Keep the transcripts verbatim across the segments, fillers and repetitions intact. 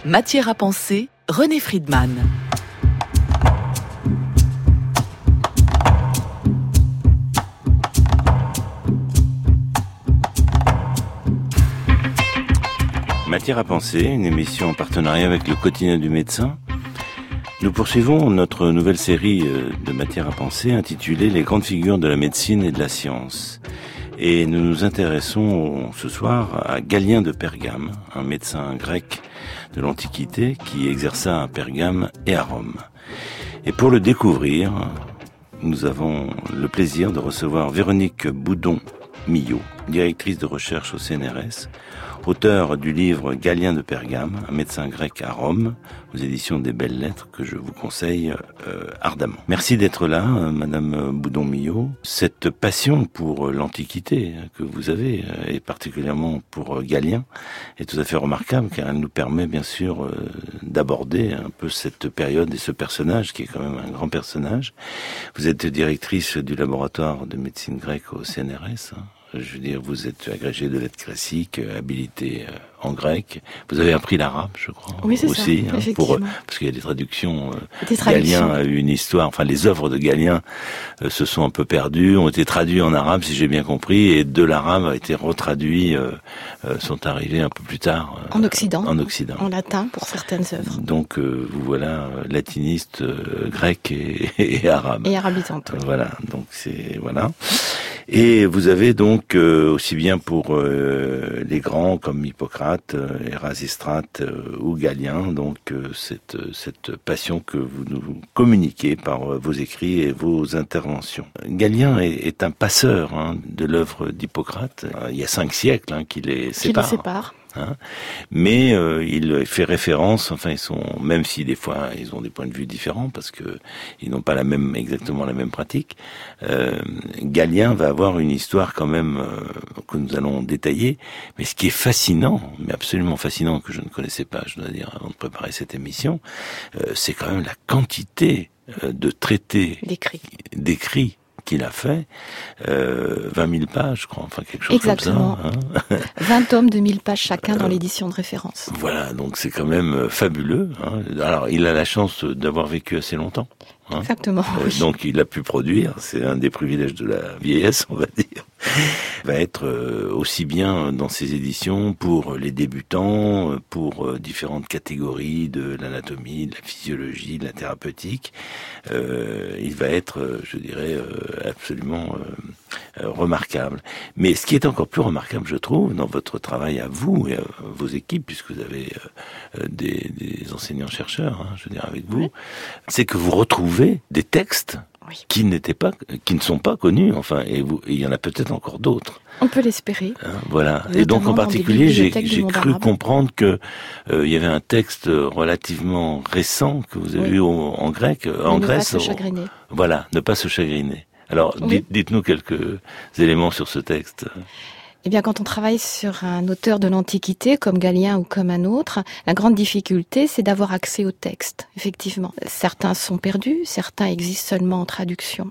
Matière à penser, René Friedman. Matière à penser, une émission en partenariat avec le quotidien du médecin. Nous poursuivons notre nouvelle série de Matière à penser intitulée Les grandes figures de la médecine et de la science. Et nous nous intéressons ce soir à Galien de Pergame, un médecin grec de l'Antiquité qui exerça à Pergame et à Rome. Et pour le découvrir, nous avons le plaisir de recevoir Véronique Boudon-Millot, directrice de recherche au C N R S, auteur du livre Galien de Pergame, un médecin grec à Rome, aux éditions des Belles Lettres, que je vous conseille euh, ardemment. Merci d'être là, euh, Madame Boudon-Millot. Cette passion pour l'Antiquité que vous avez, euh, et particulièrement pour euh, Galien, est tout à fait remarquable, car elle nous permet bien sûr euh, d'aborder un peu cette période et ce personnage, qui est quand même un grand personnage. Vous êtes directrice du laboratoire de médecine grecque au C N R S, hein. Je veux dire, vous êtes agrégé de lettres classiques, habilité en grec. Vous avez appris l'arabe, je crois. Oui, c'est aussi, ça, hein, pour, parce qu'il y a des traductions. Des traductions. Galien a eu une histoire. Enfin, les œuvres de Galien euh, se sont un peu perdues, ont été traduites en arabe, si j'ai bien compris, et de l'arabe a été retraduit, euh, euh, sont arrivés un peu plus tard. Euh, en Occident. En Occident. En latin pour certaines œuvres. Donc, euh, vous voilà latiniste, euh, grec et, et arabe. Et arabisante. Oui. Voilà. Donc c'est voilà. Et vous avez donc, euh, aussi bien pour euh, les grands comme Hippocrate, euh, Érasistrate euh, ou Galien, donc euh, cette, cette passion que vous nous communiquez par euh, vos écrits et vos interventions. Galien est, est un passeur hein, de l'œuvre d'Hippocrate. Euh, il y a cinq siècles hein, qu'il les sépare. Qui les sépare. Hein, mais euh, il fait référence, enfin ils sont, même si des fois ils ont des points de vue différents parce que ils n'ont pas la même, exactement la même pratique. Euh, Galien va avoir une histoire quand même euh, que nous allons détailler. Mais ce qui est fascinant, mais absolument fascinant que je ne connaissais pas, je dois dire, avant de préparer cette émission, euh, c'est quand même la quantité euh, de traités, d'écrits, d'écrits qu'il a fait, euh, vingt mille pages, je crois, enfin quelque chose Exactement. comme ça. Hein. vingt tomes de mille pages chacun dans euh, l'édition de référence. Voilà, donc c'est quand même fabuleux. Hein. Alors, il a la chance d'avoir vécu assez longtemps. Hein. Exactement. Euh, Oui. Donc, il a pu produire. C'est un des privilèges de la vieillesse, on va dire. Va être euh, aussi bien dans ses éditions pour les débutants, pour euh, différentes catégories de l'anatomie, de la physiologie, de la thérapeutique. Euh, il va être, euh, je dirais, euh, absolument euh, euh, remarquable. Mais ce qui est encore plus remarquable, je trouve, dans votre travail à vous et à vos équipes, puisque vous avez euh, des, des enseignants-chercheurs, hein, je veux dire, avec vous, oui. C'est que vous retrouvez des textes oui. qui n'étaient pas, qui ne sont pas connus, enfin, et, vous, et il y en a peut-être encore d'autres. On peut l'espérer. Hein, voilà. Et donc en particulier, j'ai, j'ai cru arabe. comprendre que euh, il y avait un texte relativement récent que vous avez oui. eu au, en grec, Mais en ne Grèce. Pas se chagriner. Au, voilà, ne pas se chagriner. Alors, oui. dites, dites-nous quelques éléments sur ce texte. Eh bien, quand on travaille sur un auteur de l'Antiquité, comme Galien ou comme un autre, la grande difficulté, c'est d'avoir accès au texte, effectivement. Certains sont perdus, certains existent seulement en traduction.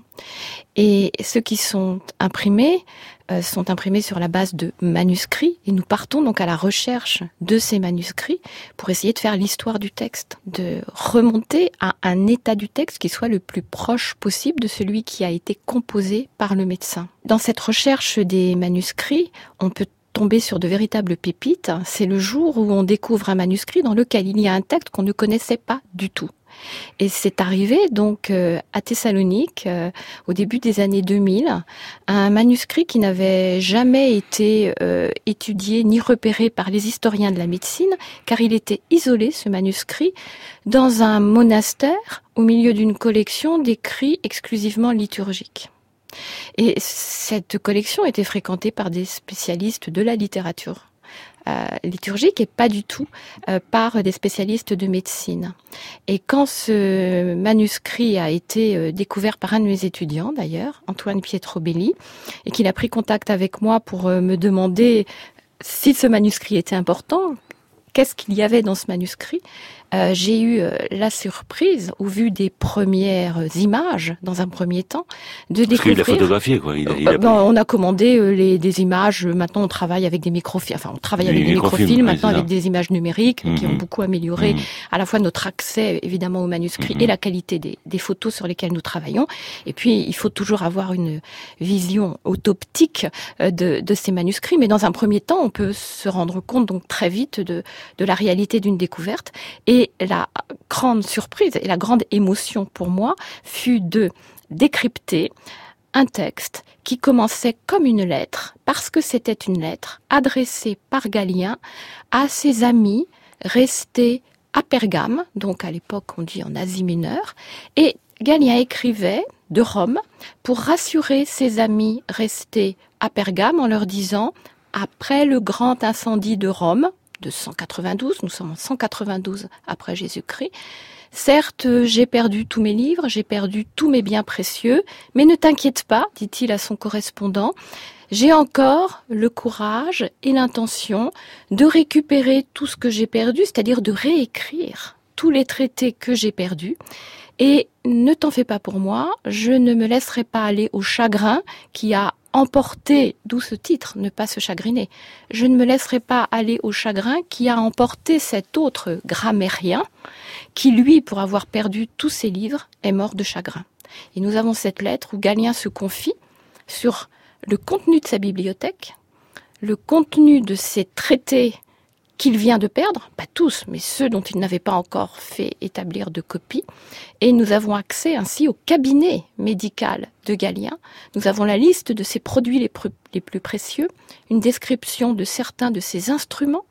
Et ceux qui sont imprimés euh, sont imprimés sur la base de manuscrits. Et nous partons donc à la recherche de ces manuscrits pour essayer de faire l'histoire du texte, de remonter à un état du texte qui soit le plus proche possible de celui qui a été composé par le médecin. Dans cette recherche des manuscrits, on peut tomber sur de véritables pépites. C'est le jour où on découvre un manuscrit dans lequel il y a un texte qu'on ne connaissait pas du tout. Et c'est arrivé donc euh, à Thessalonique, euh, au début des années deux mille, un manuscrit qui n'avait jamais été euh, étudié ni repéré par les historiens de la médecine, car il était isolé, ce manuscrit, dans un monastère au milieu d'une collection d'écrits exclusivement liturgiques. Et cette collection était fréquentée par des spécialistes de la littérature Euh, liturgique et pas du tout euh, par des spécialistes de médecine. Et quand ce manuscrit a été euh, découvert par un de mes étudiants d'ailleurs, Antoine Pietrobelli, et qu'il a pris contact avec moi pour euh, me demander si ce manuscrit était important, qu'est-ce qu'il y avait dans ce manuscrit, euh, j'ai eu euh, la surprise, au vu des premières images, dans un premier temps, de Parce découvrir... qu'il a photographié, quoi. Il a, il a... Euh, ben, on a commandé euh, les, des images. Maintenant, on travaille avec des microfilms. Enfin, on travaille avec des, des microfilms, microfilms maintenant oui, avec des images numériques mmh. qui ont beaucoup amélioré mmh. à la fois notre accès, évidemment, au manuscrit mmh. et la qualité des, des photos sur lesquelles nous travaillons. Et puis, il faut toujours avoir une vision autoptique de, de ces manuscrits. Mais dans un premier temps, on peut se rendre compte donc très vite de, de la réalité d'une découverte. Et la grande surprise et la grande émotion pour moi fut de décrypter un texte qui commençait comme une lettre, parce que c'était une lettre adressée par Galien à ses amis restés à Pergame, donc à l'époque on dit en Asie mineure, et Galien écrivait de Rome pour rassurer ses amis restés à Pergame en leur disant « Après le grand incendie de Rome », de cent quatre-vingt-douze, nous sommes en cent quatre-vingt-douze après Jésus-Christ, certes, j'ai perdu tous mes livres, j'ai perdu tous mes biens précieux, mais ne t'inquiète pas, dit-il à son correspondant, j'ai encore le courage et l'intention de récupérer tout ce que j'ai perdu, c'est-à-dire de réécrire tous les traités que j'ai perdus. Et ne t'en fais pas pour moi, je ne me laisserai pas aller au chagrin qui a emporté, d'où ce titre, ne pas se chagriner. Je ne me laisserai pas aller au chagrin qui a emporté cet autre grammairien qui, lui, pour avoir perdu tous ses livres, est mort de chagrin. Et nous avons cette lettre où Galien se confie sur le contenu de sa bibliothèque, le contenu de ses traités qu'il vient de perdre, pas tous, mais ceux dont il n'avait pas encore fait établir de copie. Et nous avons accès ainsi au cabinet médical de Galien. Nous avons la liste de ses produits les, pr- les plus précieux, une description de certains de ses instruments.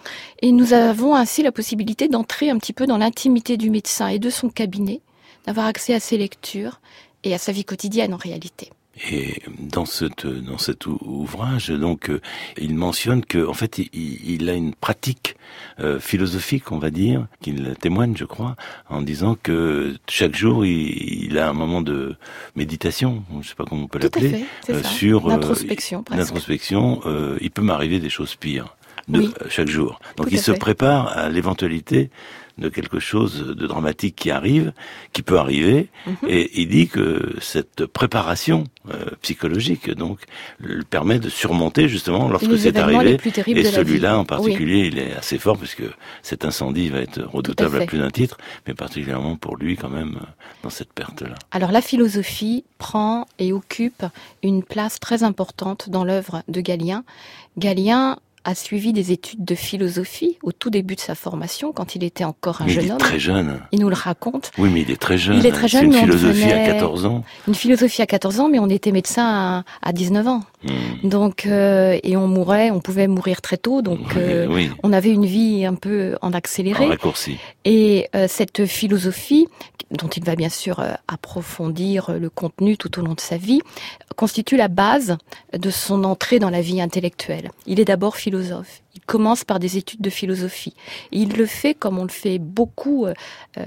Et nous avons ainsi la possibilité d'entrer un petit peu dans l'intimité du médecin et de son cabinet, d'avoir accès à ses lectures et à sa vie quotidienne en réalité. Et dans cet dans cet ouvrage, donc, euh, il mentionne que, en fait, il, il a une pratique euh, philosophique, on va dire, qu'il témoigne, je crois, en disant que chaque jour, il, il a un moment de méditation, je ne sais pas comment on peut l'appeler, Tout à fait, c'est euh, ça. sur l'introspection. Euh, l'introspection. Euh, il peut m'arriver des choses pires de oui. chaque jour. Donc, Tout il se fait. prépare à l'éventualité de quelque chose de dramatique qui arrive, qui peut arriver, mm-hmm. et il dit que cette préparation euh, psychologique, donc, le permet de surmonter justement lorsque les c'est arrivé. Et celui-là en particulier, oui. il est assez fort puisque cet incendie va être redoutable à, à plus d'un titre, mais particulièrement pour lui quand même dans cette perte-là. Alors la philosophie prend et occupe une place très importante dans l'œuvre de Galien. Galien a suivi des études de philosophie au tout début de sa formation, quand il était encore un mais jeune il est homme. Très jeune. Il nous le raconte. Oui, mais il est très jeune. Il est très jeune. C'est une mais philosophie devenait... à quatorze ans. Une philosophie à quatorze ans, mais on était médecin à, à dix-neuf ans. Mmh. Donc, euh, et on mourait, on pouvait mourir très tôt, donc oui, euh, oui. on avait une vie un peu en accéléré. En raccourci. Et euh, cette philosophie, dont il va bien sûr euh, approfondir le contenu tout au long de sa vie, constitue la base de son entrée dans la vie intellectuelle. Il est d'abord philosophe. Il commence par des études de philosophie. Et il le fait, comme on le fait beaucoup euh,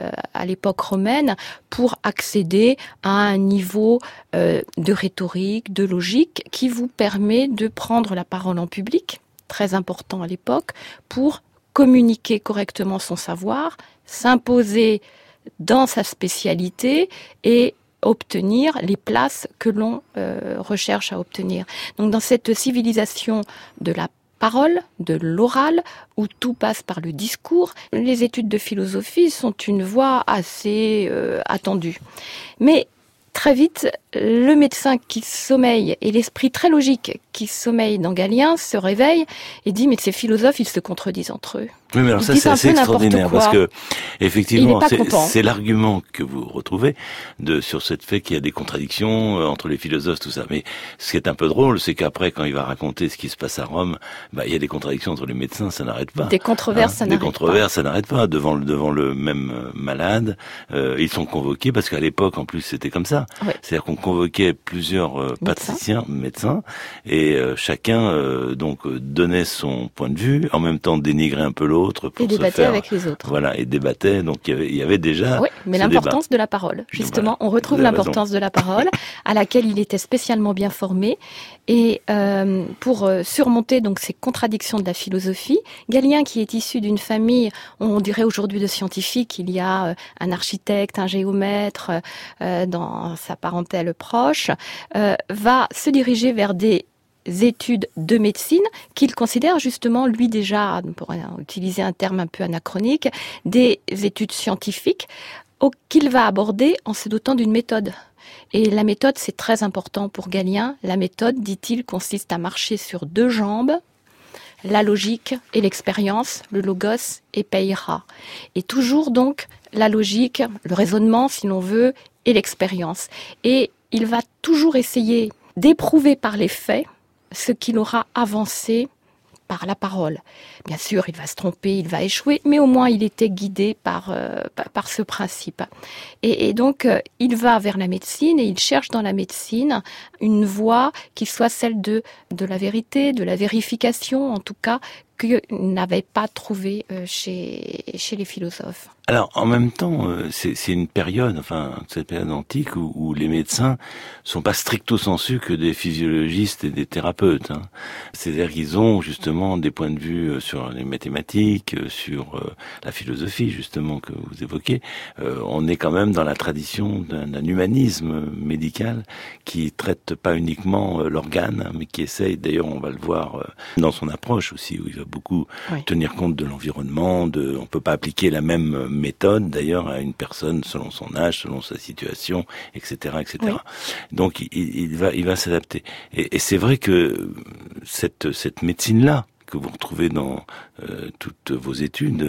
à l'époque romaine, pour accéder à un niveau euh, de rhétorique, de logique, qui vous permet de prendre la parole en public, très important à l'époque, pour communiquer correctement son savoir, s'imposer dans sa spécialité et obtenir les places que l'on euh, recherche à obtenir. Donc dans cette civilisation de la parole, de l'oral, où tout passe par le discours, les études de philosophie sont une voie assez euh, attendue. Mais très vite, le médecin qui sommeille et l'esprit très logique qui sommeille dans Galien se réveille et dit « mais ces philosophes, ils se contredisent entre eux ». Oui, mais alors ils ça, c'est assez extraordinaire, parce que, effectivement, c'est, c'est l'argument que vous retrouvez de, sur ce fait qu'il y a des contradictions euh, entre les philosophes, tout ça. Mais ce qui est un peu drôle, c'est qu'après, quand il va raconter ce qui se passe à Rome, bah, il y a des contradictions entre les médecins, ça n'arrête pas. Des controverses, hein, ça des n'arrête pas. Des controverses, ça n'arrête pas. Devant le, devant le même malade, euh, ils sont convoqués, parce qu'à l'époque, en plus, c'était comme ça. Ouais. C'est-à-dire qu'on convoquait plusieurs euh, patriciens, médecins, et et euh, chacun euh, donc donnait son point de vue, en même temps dénigrait un peu l'autre pour et débattait se faire, avec les autres. Voilà, et débattait. Donc il y avait, il y avait déjà. Oui, mais l'importance débat. de la parole. Justement, voilà, on retrouve l'importance raison. de la parole, à laquelle il était spécialement bien formé. Et euh, pour euh, surmonter donc ces contradictions de la philosophie, Galien, qui est issu d'une famille, on dirait aujourd'hui de scientifiques, il y a euh, un architecte, un géomètre euh, dans sa parentèle proche, euh, va se diriger vers des études de médecine qu'il considère justement, lui déjà, pour utiliser un terme un peu anachronique, des études scientifiques qu'il va aborder en se dotant d'une méthode. Et la méthode, c'est très important pour Galien. La méthode, dit-il, consiste à marcher sur deux jambes, la logique et l'expérience, le logos et peira. Et toujours donc la logique, le raisonnement si l'on veut, et l'expérience. Et il va toujours essayer d'éprouver par les faits ce qu'il aura avancé par la parole. Bien sûr, il va se tromper, il va échouer, mais au moins il était guidé par, euh, par ce principe. Et, et donc, euh, il va vers la médecine et il cherche dans la médecine une voie qui soit celle de, de la vérité, de la vérification, en tout cas, qu'il n'avait pas trouvé euh, chez, chez les philosophes. Alors, en même temps, euh, c'est, c'est une période, enfin, cette période antique où, où les médecins sont pas stricto sensu que des physiologistes et des thérapeutes. Hein. C'est-à-dire qu'ils ont justement des points de vue sur les mathématiques, sur euh, la philosophie, justement, que vous évoquez. Euh, on est quand même dans la tradition d'un, d'un humanisme médical qui traite pas uniquement euh, l'organe, hein, mais qui essaye, d'ailleurs, on va le voir euh, dans son approche aussi, où il va beaucoup oui. tenir compte de l'environnement. De, on peut pas appliquer la même méthode d'ailleurs à une personne selon son âge, selon sa situation, et cetera, et cetera. Oui. Donc il, il va, il va s'adapter. Et, et c'est vrai que cette cette médecine-là que vous retrouvez dans euh, toutes vos études,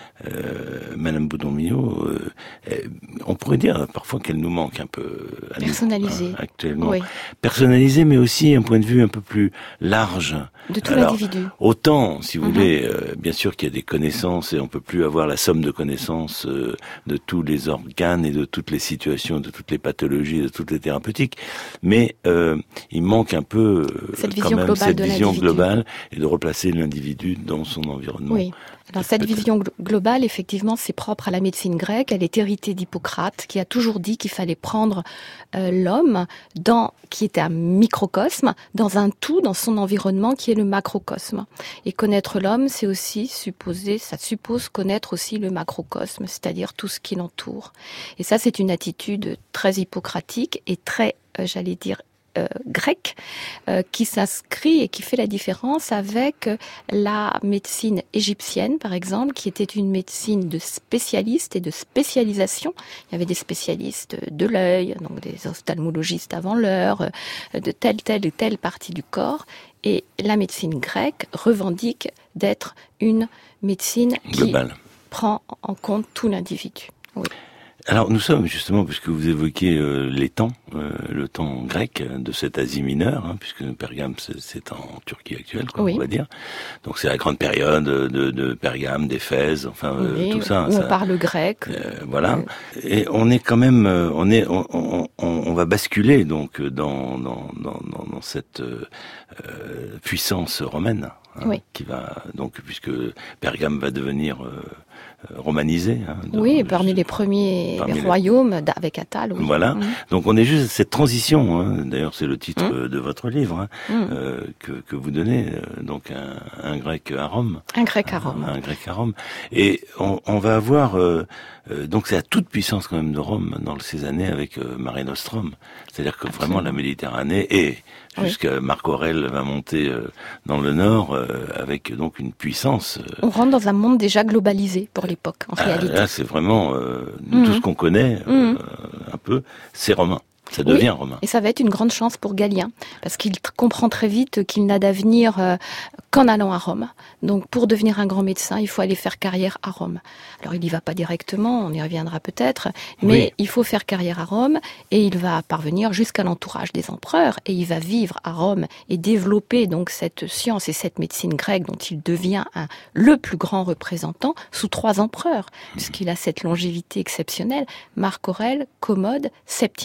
euh, Madame Boudon-Millot, euh, on pourrait dire parfois qu'elle nous manque un peu à personnalisée nous, hein, actuellement. Oui. Personnalisée, mais aussi un point de vue un peu plus large. De tout Alors, l'individu. Autant, si vous Mm-hmm. voulez, euh, bien sûr qu'il y a des connaissances et on peut plus avoir la somme de connaissances euh, de tous les organes et de toutes les situations, de toutes les pathologies, de toutes les thérapeutiques, mais euh, il manque un peu euh, cette quand vision même globale cette de vision l'individu. globale et de replacer l'individu dans son environnement. Oui. Alors, cette vision gl- globale, effectivement, c'est propre à la médecine grecque. Elle est héritée d'Hippocrate, qui a toujours dit qu'il fallait prendre euh, l'homme, dans, qui était un microcosme, dans un tout, dans son environnement, qui est le macrocosme. Et connaître l'homme, c'est aussi supposer, ça suppose connaître aussi le macrocosme, c'est-à-dire tout ce qui l'entoure. Et ça, c'est une attitude très hippocratique et très, euh, j'allais dire, Euh, grec, euh, qui s'inscrit et qui fait la différence avec la médecine égyptienne, par exemple, qui était une médecine de spécialistes et de spécialisation. Il y avait des spécialistes de l'œil, donc des ophtalmologistes avant l'heure, de telle, telle et telle partie du corps. Et la médecine grecque revendique d'être une médecine qui globale, prend en compte tout l'individu. Oui. Alors nous sommes justement, puisque vous évoquez euh, les temps, euh, le temps grec de cette Asie mineure, hein, puisque Pergame c'est, c'est en Turquie actuelle, quoi, oui. on va dire. Donc c'est la grande période de, de Pergame, d'Éphèse, enfin euh, oui, tout ça. Où ça on parle grec. Euh, voilà. Oui. Et on est quand même, on est, on, on, on, on va basculer donc dans dans dans, dans cette euh, puissance romaine. Hein, oui. Qui va donc puisque Pergame va devenir euh, romanisé. Hein, dans, oui, parmi les premiers parmi royaumes les... avec Attal. Oui. Voilà. Mmh. Donc on est juste à cette transition. Hein, d'ailleurs, c'est le titre mmh. de votre livre hein, mmh. euh, que que vous donnez. Euh, donc un, un grec à Rome. Un grec à Rome. Un, un grec à Rome. Et on, on va avoir euh, euh, donc c'est la toute puissance quand même de Rome dans ces années avec euh, Mare Nostrum. C'est-à-dire que Absolument. Vraiment la Méditerranée et jusqu'à oui. Marc Aurèle va monter euh, dans le nord euh, avec donc une puissance. Euh, On rentre dans un monde déjà globalisé pour l'époque, en ah, réalité. Là, c'est vraiment euh, mmh. tout ce qu'on connaît euh, mmh. un peu, c'est romain. Ça devient oui, romain. Et ça va être une grande chance pour Galien, parce qu'il t- comprend très vite qu'il n'a d'avenir euh, qu'en allant à Rome. Donc pour devenir un grand médecin, il faut aller faire carrière à Rome. Alors il n'y va pas directement, on y reviendra peut-être, mais oui. il faut faire carrière à Rome, et il va parvenir jusqu'à l'entourage des empereurs, et il va vivre à Rome et développer donc cette science et cette médecine grecque dont il devient un, le plus grand représentant sous trois empereurs, mmh. puisqu'il a cette longévité exceptionnelle, Marc Aurèle, Commode, Septime Sévère.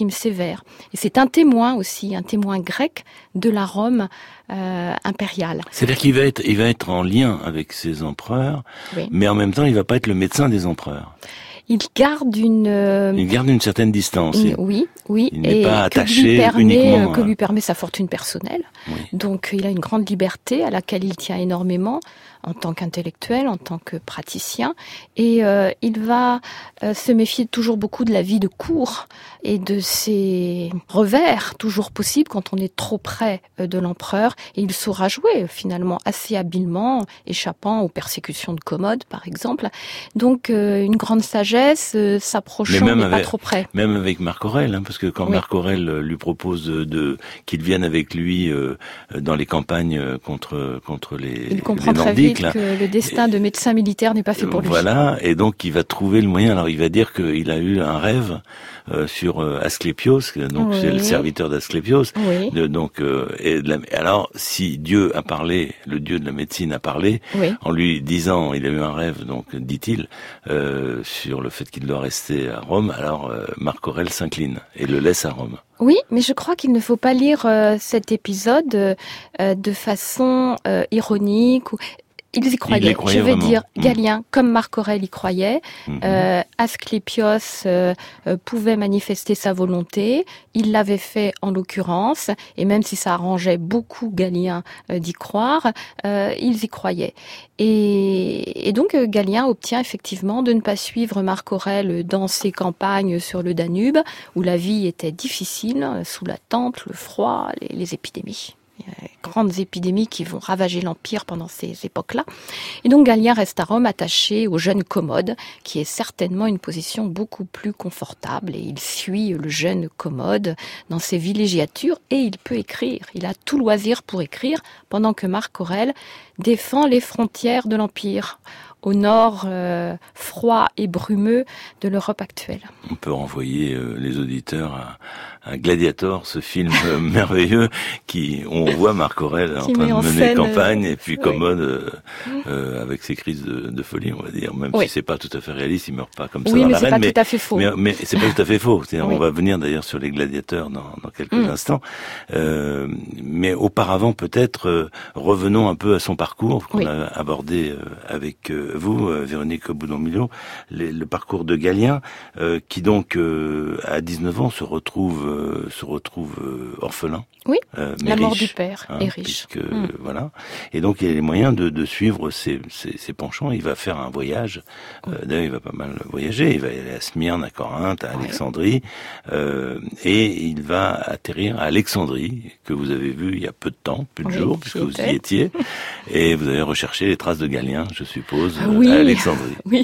militaire. Et c'est un témoin aussi, un témoin grec de la Rome euh, impériale. C'est-à-dire qu'il va être, il va être en lien avec ses empereurs, oui. mais en même temps, il va pas être le médecin des empereurs. Il garde une... Euh, il garde une certaine distance. Une, oui, oui. Il n'est et pas attaché que lui permet, uniquement... Que lui permet sa fortune personnelle. Oui. Donc, il a une grande liberté à laquelle il tient énormément en tant qu'intellectuel, en tant que praticien. Et euh, il va euh, se méfier toujours beaucoup de la vie de cour et de ses revers, toujours possibles quand on est trop près de l'empereur. Et il saura jouer, finalement, assez habilement, échappant aux persécutions de Commode, par exemple. Donc, euh, une grande sagesse, euh, s'approchant, mais, mais pas avec, trop près. Même avec Marc Aurèle, hein, parce que quand oui. Marc Aurèle lui propose de, de qu'il vienne avec lui euh, dans les campagnes contre contre les il comprend les très Nordiques, vite là. que le destin de médecin militaire n'est pas fait pour lui. Voilà, et donc il va trouver le moyen. Alors il va dire qu'il a eu un rêve euh, sur euh, Asclépios, donc oui. c'est le serviteur d'Asclépios. Oui. De, donc euh, et de la, alors si Dieu a parlé, le Dieu de la médecine a parlé, oui. en lui disant, il a eu un rêve, donc dit-il, euh, sur le fait qu'il doit rester à Rome. Alors euh, Marc Aurèle s'incline et le laisse à Rome. Oui, mais je crois qu'il ne faut pas lire euh, cet épisode euh, de façon euh, ironique ou Ils y croyaient. Il y croyait Je veux vraiment. dire, mmh. Galien, comme Marc Aurèle y croyait, mmh. euh, Asclépios euh, euh, pouvait manifester sa volonté. Il l'avait fait en l'occurrence, et même si ça arrangeait beaucoup Galien euh, d'y croire, euh, ils y croyaient. Et, et donc Galien obtient effectivement de ne pas suivre Marc Aurèle dans ses campagnes sur le Danube, où la vie était difficile, sous la tente, le froid, les, les épidémies. Grandes épidémies qui vont ravager l'Empire pendant ces époques-là. Et donc Galien reste à Rome attaché au jeune Commode, qui est certainement une position beaucoup plus confortable. Et il suit le jeune Commode dans ses villégiatures et il peut écrire. Il a tout loisir pour écrire, pendant que Marc Aurèle défend les frontières de l'Empire, au nord euh, froid et brumeux de l'Europe actuelle. On peut renvoyer euh, les auditeurs à, à Gladiator, ce film euh, merveilleux qui on voit Marc Aurèle en train de mener scène, campagne euh, et puis Commode oui. euh, euh, avec ses crises de, de folie, on va dire. Même oui. si c'est pas tout à fait réaliste, il meurt pas comme ça oui, dans mais l'arène. C'est pas mais tout à fait faux. Mais, mais c'est pas tout à fait faux. Oui. On va venir d'ailleurs sur les gladiateurs dans, dans quelques mm. instants. Euh, mais auparavant, peut-être euh, revenons un peu à son parcours qu'on oui. a abordé euh, avec euh, vous, euh, Véronique Boudon-Milot, le, le parcours de Galien, euh, qui donc euh, à dix-neuf ans se retrouve euh, se retrouve euh, orphelin. Oui. Euh, la riche, mort du père hein, est riche. Puisque, mm. voilà. Et donc il y a les moyens de, de suivre ses, ses, ses penchants. Il va faire un voyage. Euh, D'ailleurs, il va pas mal voyager. Il va aller à Smyrne, à Corinthe, à Alexandrie, ouais. euh, et il va atterrir à Alexandrie, que vous avez vu il y a peu de temps, peu de oui, jours, puisque vous était. y étiez, et vous avez recherché les traces de Galien, je suppose, oui. à Alexandrie. Oui.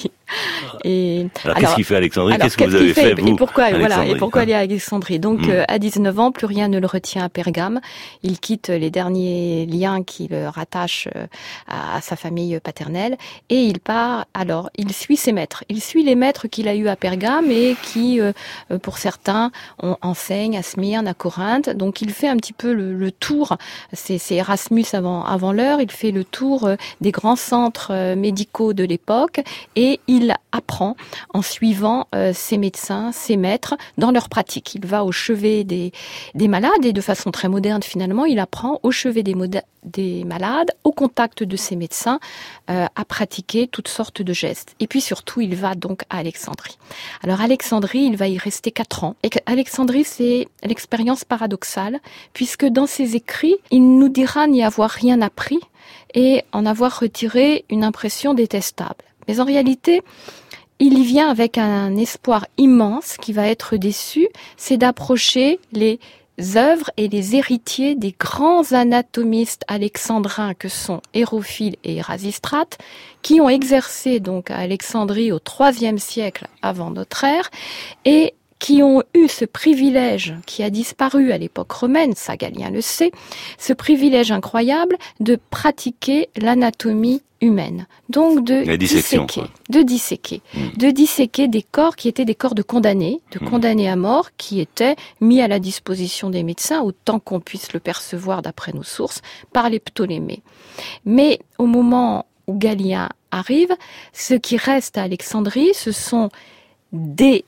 Et alors, alors qu'est-ce qu'il fait à Alexandrie? alors, Qu'est-ce que vous avez fait, fait vous Et pourquoi voilà Et pourquoi hein. aller à Alexandrie? Donc, mmh. euh, à dix-neuf ans, plus rien ne le retient à Pergame. Il quitte les derniers liens qui le rattachent à, à sa famille paternelle et il part. Alors, il suit ses maîtres. Il suit les maîtres qu'il a eus à Pergame et qui, euh, pour certains, on enseigne à Smyrne, à Corinthe. Donc, il fait un petit peu le, le tour. C'est, c'est Erasmus avant, avant l'heure. Il fait le tour des grands centres médicaux de l'époque et il apprend en suivant euh, ses médecins, ses maîtres, dans leur pratique. Il va au chevet des, des malades et de façon très moderne finalement, il apprend au chevet des, moda- des malades, au contact de ses médecins, euh, à pratiquer toutes sortes de gestes. Et puis surtout, il va donc à Alexandrie. Alors Alexandrie, il va y rester quatre ans. Et Alexandrie, c'est l'expérience paradoxale, puisque dans ses écrits, il nous dira n'y avoir rien appris et en avoir retiré une impression détestable. Mais en réalité, il y vient avec un espoir immense qui va être déçu, c'est d'approcher les œuvres et les héritiers des grands anatomistes alexandrins que sont Hérophile et Érasistrate, qui ont exercé donc à Alexandrie au troisième siècle avant notre ère et qui ont eu ce privilège qui a disparu à l'époque romaine, ça Galien le sait, ce privilège incroyable de pratiquer l'anatomie humaine. Donc de disséquer, de disséquer, mmh. de disséquer des corps qui étaient des corps de condamnés, de mmh. condamnés à mort, qui étaient mis à la disposition des médecins, autant qu'on puisse le percevoir d'après nos sources, par les Ptolémées. Mais au moment où Galien arrive, ce qui reste à Alexandrie, ce sont des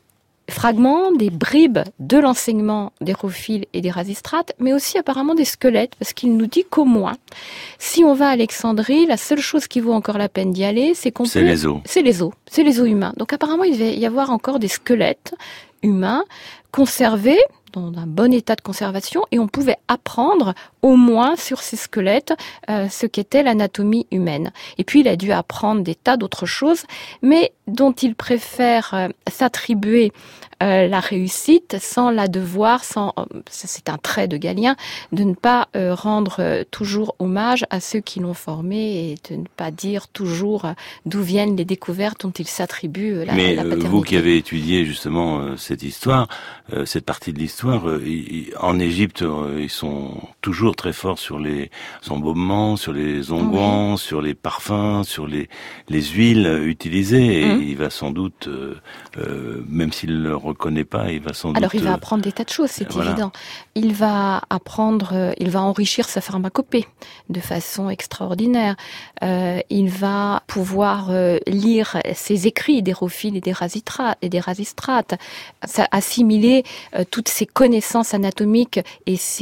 fragments, des bribes de l'enseignement d'Hérophile et d'Érasistrate, mais aussi apparemment des squelettes, parce qu'il nous dit qu'au moins, si on va à Alexandrie, la seule chose qui vaut encore la peine d'y aller, c'est qu'on c'est peut... les os. C'est les os. C'est les os humains. Donc apparemment, il va y avoir encore des squelettes humains conservés dans un bon état de conservation, et on pouvait apprendre au moins sur ces squelettes euh, ce qu'était l'anatomie humaine. Et puis il a dû apprendre des tas d'autres choses, mais dont il préfère euh, s'attribuer euh, la réussite sans la devoir, sans, ça c'est un trait de Galien, de ne pas euh, rendre euh, toujours hommage à ceux qui l'ont formé et de ne pas dire toujours euh, d'où viennent les découvertes dont il s'attribue euh, la, mais, la paternité. Mais vous qui avez étudié justement euh, cette histoire, euh, cette partie de l'histoire, euh, y, y, en Égypte, euh, ils sont toujours très forts sur les embaumements, sur les onguents, oui. sur les parfums, sur les, les huiles utilisées. Et mmh. il va sans doute, euh, euh, même s'il ne le reconnaît pas, il va sans Alors, doute... il va apprendre des tas de choses, c'est voilà. évident. Il va apprendre, euh, il va enrichir sa pharmacopée de façon extraordinaire. Euh, il va pouvoir euh, lire ses écrits d'Hérophile et d'Érasistrate, assimiler euh, toutes ces connaissances anatomiques et ces,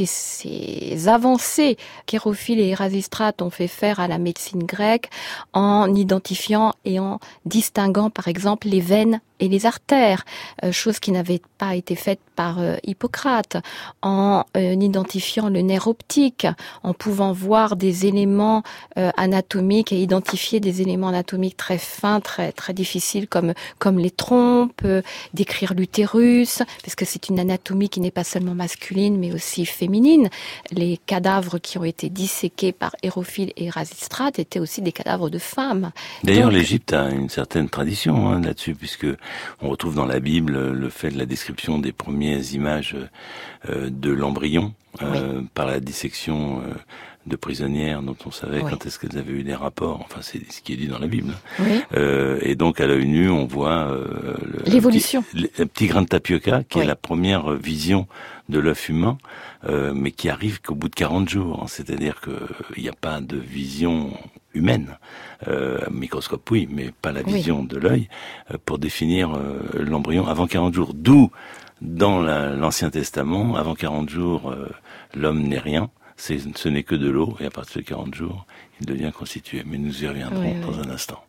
ces avancées qu'Hérophile et Érasistrate ont fait faire à la médecine grecque en identifiant et en distinguant par exemple les veines et les artères, euh, chose qui n'avait pas été faite par euh, Hippocrate, en euh, identifiant le nerf optique, en pouvant voir des éléments euh, anatomiques et identifier des éléments anatomiques très fins, très très difficiles comme comme les trompes, euh, décrire l'utérus, parce que c'est une anatomie qui n'est pas seulement masculine mais aussi féminine. Les cadavres qui ont été disséqués par Hérophile et Érasistrate étaient aussi des cadavres de femmes. D'ailleurs, Donc, l'Égypte a une certaine tradition hein, là-dessus, puisque on retrouve dans la Bible le fait de la description des premières images euh, de l'embryon euh, oui. par la dissection euh, de prisonnières dont on savait oui. quand est-ce qu'elles avaient eu des rapports. Enfin, c'est ce qui est dit dans la Bible. Oui. Euh, et donc, à l'œil nu, on voit euh, le, l'évolution. Un petit, le petit grain de tapioca, qui oui. est la première vision de l'œuf humain, euh, mais qui arrive qu'au bout de quarante jours. Hein, c'est-à-dire qu'il n'y a pas de vision humaine. Euh, microscope, oui, mais pas la vision oui. de l'œil, euh, pour définir euh, l'embryon avant quarante jours. D'où, dans la, l'Ancien Testament, avant quarante jours, euh, l'homme n'est rien. C'est, ce n'est que de l'eau, et à partir de quarante jours, il devient constitué. Mais nous y reviendrons oui, dans oui. un instant.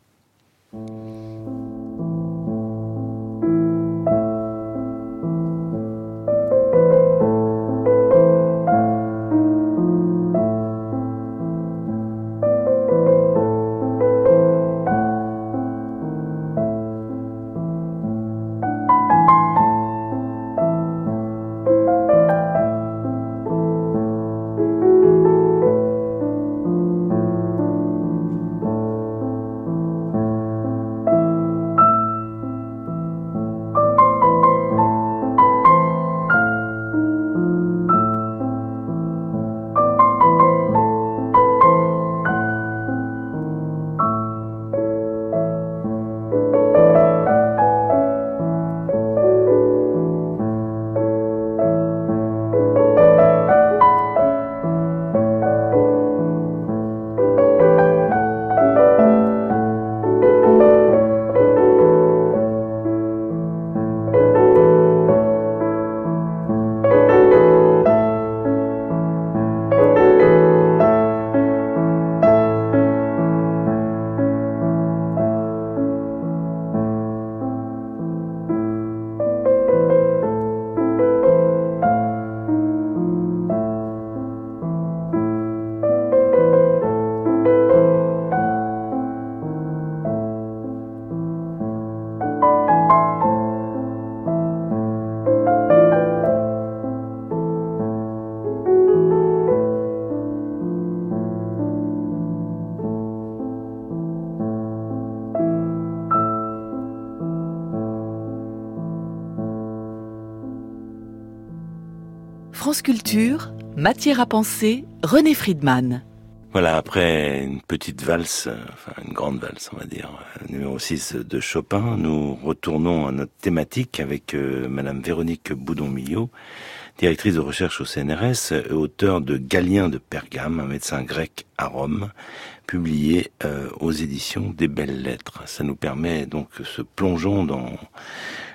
France Culture, Matière à penser, René Friedman. Voilà, après une petite valse, enfin une grande valse on va dire, numéro six de Chopin, nous retournons à notre thématique avec euh, Madame Véronique Boudon-Millot, directrice de recherche au C N R S, auteure de Galien de Pergame, un médecin grec à Rome, publié euh, aux éditions des Belles Lettres. Ça nous permet donc, se plongeons dans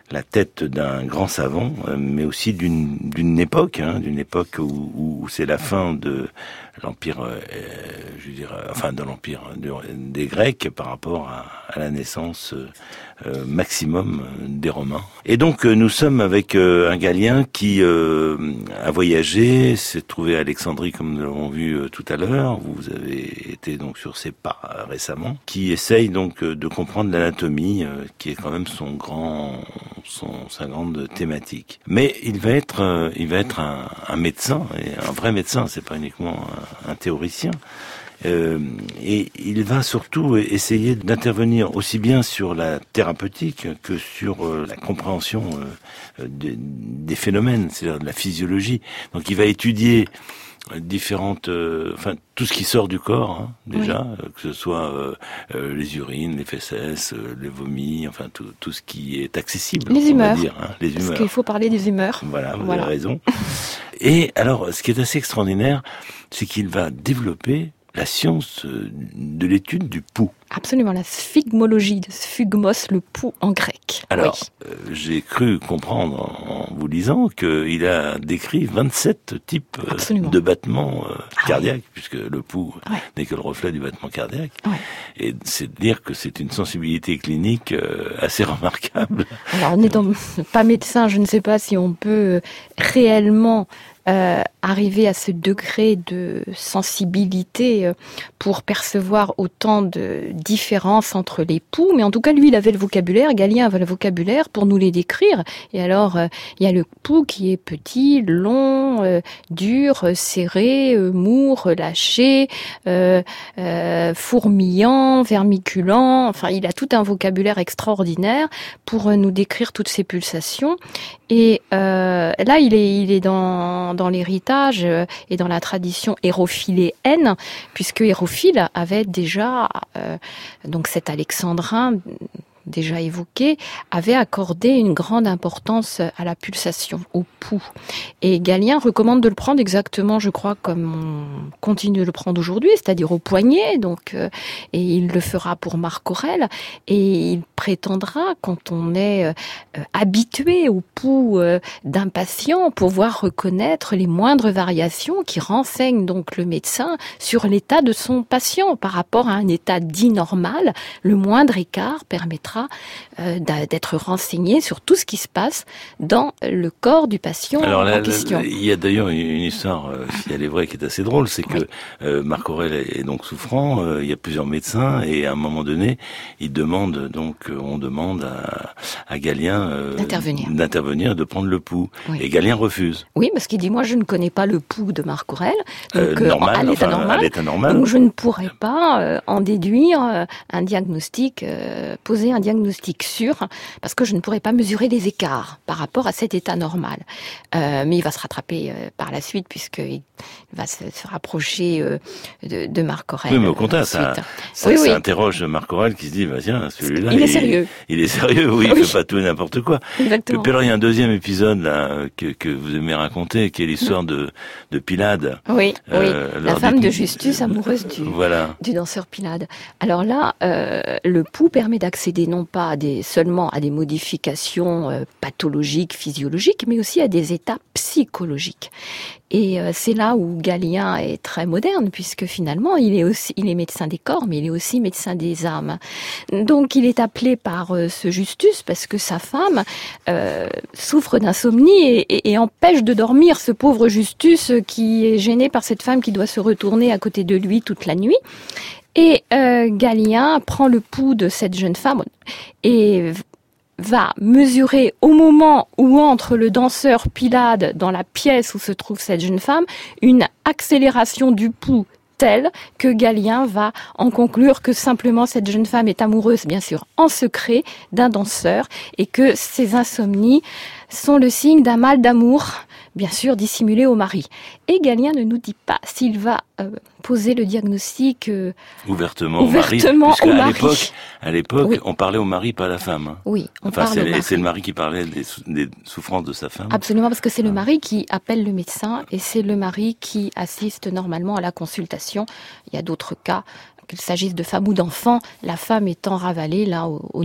la tête d'un grand savant, mais aussi d'une, d'une époque, hein, d'une époque où, où c'est la fin de l'empire, euh, je veux dire, enfin de l'empire de, des Grecs par rapport à, à la naissance euh, maximum des Romains. Et donc nous sommes avec euh, un Galien qui euh, a voyagé, s'est trouvé à Alexandrie comme nous l'avons vu euh, tout à l'heure. Vous avez été donc sur ses pas euh, récemment, qui essaye donc euh, de comprendre l'anatomie, euh, qui est quand même son grand, son sa grande thématique. Mais il va être, euh, il va être un, un médecin, et un vrai médecin. C'est pas uniquement un, un théoricien. Euh, et il va surtout essayer d'intervenir aussi bien sur la thérapeutique que sur euh, la compréhension euh, des, des phénomènes, c'est-à-dire de la physiologie. Donc il va étudier différentes, euh, enfin tout ce qui sort du corps hein, déjà, oui. euh, que ce soit euh, euh, les urines, les fesses, euh, les vomis, enfin tout, tout ce qui est accessible. Les humeurs. Dire, hein, les humeurs. Parce qu'il faut parler des humeurs. Voilà, vous voilà. avez raison. Et alors, ce qui est assez extraordinaire, c'est qu'il va développer la science de l'étude du pouls. Absolument, la sphygmologie, de sphygmos, le pouls en grec. Alors, oui. euh, j'ai cru comprendre en, en vous lisant qu'il a décrit vingt-sept types Absolument. de battements euh, ah, cardiaques, oui. puisque le pouls ouais. n'est que le reflet du battement cardiaque. Ouais. Et c'est dire que c'est une sensibilité clinique euh, assez remarquable. Alors, n'étant pas médecin, je ne sais pas si on peut réellement Euh, arriver à ce degré de sensibilité euh, pour percevoir autant de différences entre les pouls, mais en tout cas lui il avait le vocabulaire, Galien avait le vocabulaire pour nous les décrire. Et alors euh, il y a le pouls qui est petit, long, euh, dur, euh, serré, euh, mou, relâché, euh, euh, fourmillant, vermiculant, enfin il a tout un vocabulaire extraordinaire pour euh, nous décrire toutes ces pulsations. Et euh, là il est, il est dans dans l'héritage et dans la tradition hérophiléenne, puisque Hérophile avait déjà, euh, donc cet alexandrin déjà évoqué, avait accordé une grande importance à la pulsation, au pouls. Et Galien recommande de le prendre exactement, je crois, comme on continue de le prendre aujourd'hui, c'est-à-dire au poignet, donc, euh, et il le fera pour Marc Aurèle, et il prétendra, quand on est euh, habitué au pouls euh, d'un patient, pouvoir reconnaître les moindres variations qui renseignent donc le médecin sur l'état de son patient par rapport à un état dit normal. Le moindre écart permettra Euh, d'être renseigné sur tout ce qui se passe dans le corps du patient Alors, en là, question. Là, il y a d'ailleurs une histoire, euh, si elle est vraie, qui est assez drôle, c'est que oui. euh, Marc Aurèle est donc souffrant, euh, il y a plusieurs médecins, et à un moment donné, il demande, donc euh, on demande à, à Galien euh, d'intervenir. d'intervenir, de prendre le pouls. Oui. Et Galien refuse. Oui, parce qu'il dit, moi je ne connais pas le pouls de Marc Aurèle, donc euh, normal, à l'état enfin, normal, à l'état normal, donc je ne pourrais pas euh, en déduire euh, un diagnostic, euh, poser un diagnostic sûr, parce que je ne pourrais pas mesurer les écarts par rapport à cet état normal. Euh, mais il va se rattraper euh, par la suite, puisqu'il va se, se rapprocher euh, de, de Marc Aurèle. Oui, mais au contraire, ça, ça, oui, ça oui. interroge Marc Aurèle qui se dit, bah tiens, celui-là, il, il est il, sérieux. Il est sérieux, oui, oui. Il fait pas tout et n'importe quoi. Exactement. Puis alors, il y a un deuxième épisode là que, que vous aimez raconter, qui est l'histoire de, de Pylade. Oui, euh, oui. La femme du... de Justus, amoureuse du, voilà. du danseur Pylade. Alors là, euh, le pouls permet d'accéder non pas à des, seulement à des modifications euh, pathologiques, physiologiques, mais aussi à des états psychologiques. Et euh, c'est là où Galien est très moderne, puisque finalement, il est aussi, il est médecin des corps, mais il est aussi médecin des âmes. Donc, il est appelé par euh, ce Justus, parce que sa femme euh, souffre d'insomnie et, et, et empêche de dormir ce pauvre Justus euh, qui est gêné par cette femme qui doit se retourner à côté de lui toute la nuit. Et euh, Galien prend le pouls de cette jeune femme et va mesurer au moment où entre le danseur Pylade dans la pièce où se trouve cette jeune femme une accélération du pouls telle que Galien va en conclure que simplement cette jeune femme est amoureuse, bien sûr, en secret d'un danseur, et que ses insomnies sont le signe d'un mal d'amour, bien sûr dissimulé au mari. Et Galien ne nous dit pas s'il va euh, poser le diagnostic euh, ouvertement, ouvertement au mari. Au mari. À l'époque, à l'époque oui. on parlait au mari, pas à la femme. Hein. Oui, on enfin, parle au mari. C'est le mari qui parlait des, des souffrances de sa femme. Absolument, parce que c'est le mari qui appelle le médecin et c'est le mari qui assiste normalement à la consultation. Il y a d'autres cas, qu'il s'agisse de femmes ou d'enfants, la femme étant ravalée là au, au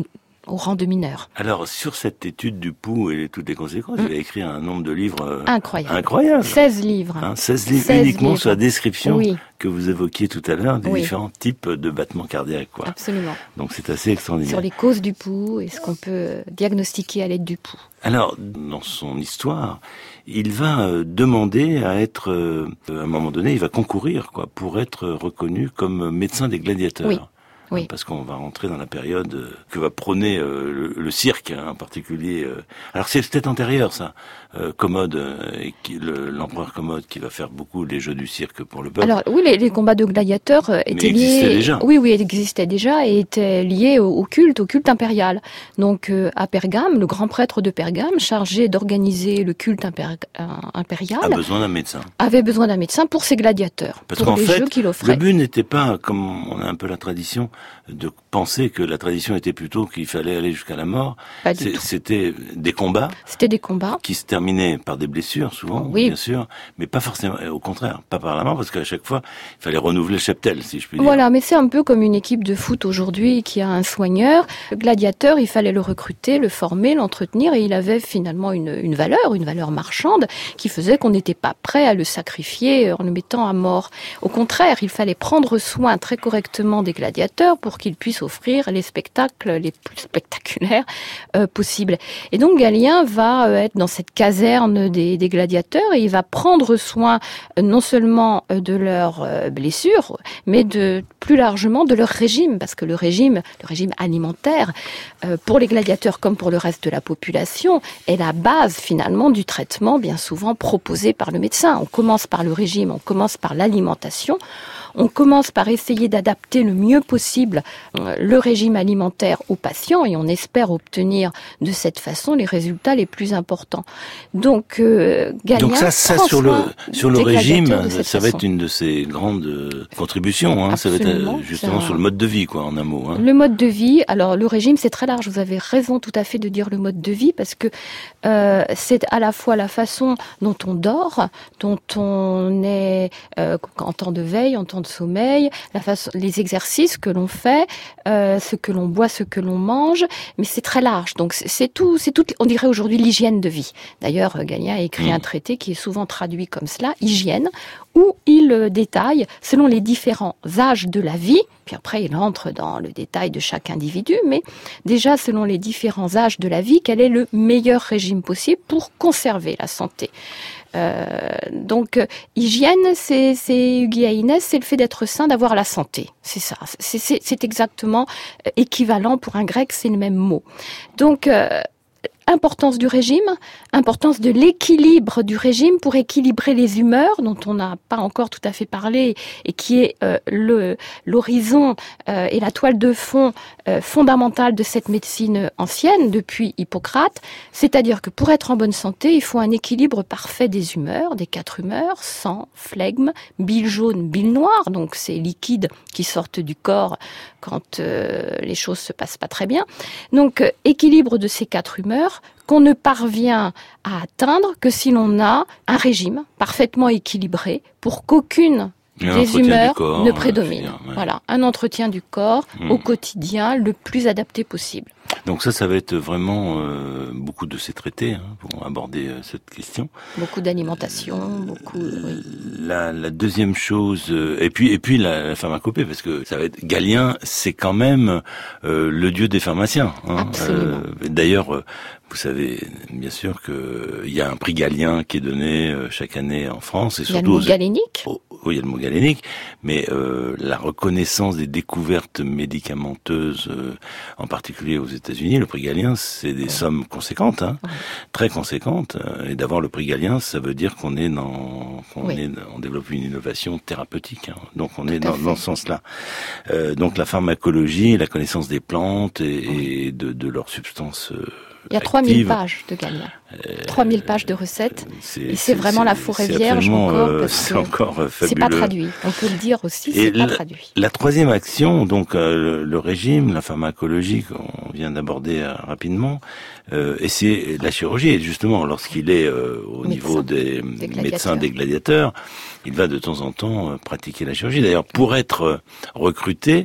au rang de mineur. Alors, sur cette étude du pouls et toutes les conséquences, mmh. il a écrit un nombre de livres euh, incroyable. incroyable. seize livres. Hein, seize livres seize uniquement livres. sur la description oui. que vous évoquiez tout à l'heure des oui. différents types de battements cardiaques. Quoi. Absolument. Donc c'est assez extraordinaire. Sur les causes du pouls et ce qu'on peut diagnostiquer à l'aide du pouls. Alors, dans son histoire, il va euh, demander à être, euh, à un moment donné, il va concourir quoi, pour être reconnu comme médecin des gladiateurs. Oui. Oui. Parce qu'on va rentrer dans la période que va prôner euh, le, le cirque hein, en particulier. Euh. Alors c'est peut-être antérieur ça, euh, Commode, euh, et qui, le, l'empereur Commode qui va faire beaucoup les jeux du cirque pour le peuple. Alors oui, les, les combats de gladiateurs euh, étaient Mais liés. Déjà. Oui, oui, ils existaient déjà et étaient liés au, au culte, au culte impérial. Donc euh, à Pergame, le grand prêtre de Pergame, chargé d'organiser le culte impéri- euh, impérial, a besoin d'un médecin. Avait besoin d'un médecin pour ses gladiateurs, Parce pour qu'en les fait, jeux qu'il offrait. Le but n'était pas, comme on a un peu la tradition, de penser que la tradition était plutôt qu'il fallait aller jusqu'à la mort. Pas du C'est, tout. C'était des combats. C'était des combats. Qui se terminaient par des blessures, souvent, oui. bien sûr. Mais pas forcément, au contraire, pas par la mort, parce qu'à chaque fois, il fallait renouveler le cheptel, si je puis dire. Voilà, mais c'est un peu comme une équipe de foot aujourd'hui qui a un soigneur. Le gladiateur, il fallait le recruter, le former, l'entretenir, et il avait finalement une, une valeur, une valeur marchande, qui faisait qu'on n'était pas prêt à le sacrifier en le mettant à mort. Au contraire, il fallait prendre soin très correctement des gladiateurs pour qu'ils puissent offrir les spectacles les plus spectaculaires euh, possibles. Et donc Galien va euh, être dans cette caserne des, des gladiateurs et il va prendre soin euh, non seulement euh, de leurs euh, blessures, mais de plus largement de leur régime, parce que le régime, le régime alimentaire, euh, pour les gladiateurs comme pour le reste de la population, est la base finalement du traitement bien souvent proposé par le médecin. On commence par le régime, on commence par l'alimentation. On commence par essayer d'adapter le mieux possible le régime alimentaire aux patients et on espère obtenir de cette façon les résultats les plus importants. Donc, euh, Galien Donc ça, ça sur le sur le régime, ça va être une de ses grandes contributions. Hein, ça va être justement un... sur le mode de vie, quoi, en un mot. Hein. Le mode de vie. Alors, le régime, c'est très large. Vous avez raison, tout à fait, de dire le mode de vie parce que euh, c'est à la fois la façon dont on dort, dont on est euh, en temps de veille, en temps de sommeil, la façon, les exercices que l'on fait, euh, ce que l'on boit, ce que l'on mange, mais c'est très large. Donc c'est, c'est tout, c'est tout. On dirait aujourd'hui l'hygiène de vie. D'ailleurs, Galien a écrit mmh. un traité qui est souvent traduit comme cela, Hygiène, où il euh, détaille selon les différents âges de la vie. Puis après, il entre dans le détail de chaque individu, mais déjà selon les différents âges de la vie, quel est le meilleur régime possible pour conserver la santé. Euh, donc, euh, hygiène, c'est, c'est Hugues c'est le fait d'être sain, d'avoir la santé. C'est ça. C'est, c'est, c'est exactement équivalent pour un grec, c'est le même mot. Donc, euh, importance du régime, importance de l'équilibre du régime pour équilibrer les humeurs, dont on n'a pas encore tout à fait parlé, et qui est euh, le, l'horizon euh, et la toile de fond euh, fondamentale de cette médecine ancienne, depuis Hippocrate. C'est-à-dire que pour être en bonne santé, il faut un équilibre parfait des humeurs, des quatre humeurs, sang, flegme, bile jaune, bile noire, donc ces liquides qui sortent du corps quand euh, les choses se passent pas très bien. Donc, euh, équilibre de ces quatre humeurs qu'on ne parvient à atteindre que si l'on a un régime parfaitement équilibré pour qu'aucune des humeurs corps, ne prédomine. Finir, ouais. Voilà, un entretien du corps mmh. au quotidien le plus adapté possible. Donc ça, ça va être vraiment euh, beaucoup de ces traités hein, pour aborder euh, cette question. Beaucoup d'alimentation, euh, beaucoup. Oui. La, la deuxième chose, euh, et puis et puis la, la pharmacopée, parce que ça va être Galien, c'est quand même euh, le dieu des pharmaciens. Hein. Absolument. Euh, d'ailleurs, euh, vous savez bien sûr que il y a un prix Galien qui est donné euh, chaque année en France et surtout. Il y a le mot galénique. Aux, oui, il y a le mot galénique, mais euh, la reconnaissance des découvertes médicamenteuses, euh, en particulier aux États-Unis, le prix Galien, c'est des ouais. sommes conséquentes, hein, ouais. très conséquentes. Et d'avoir le prix Galien, ça veut dire qu'on est dans, qu'on oui. est, on développe une innovation thérapeutique. Hein. Donc on Tout est dans, dans ce sens-là. Euh, donc la pharmacologie, la connaissance des plantes et, oui. et de, de leurs substances. Euh, Il y a trois mille pages de Galien. Euh, trois mille pages de recettes. C'est, et c'est, c'est vraiment c'est, la forêt vierge encore. Parce c'est encore fabuleux. C'est pas traduit. On peut le dire aussi, et c'est la, pas traduit. La troisième action, donc euh, le, le régime, la pharmacologie qu'on vient d'aborder euh, rapidement, euh, et c'est la chirurgie. Et justement, lorsqu'il est euh, au Médecin, niveau des, des médecins des gladiateurs, il va de temps en temps euh, pratiquer la chirurgie. D'ailleurs, pour être euh, recruté,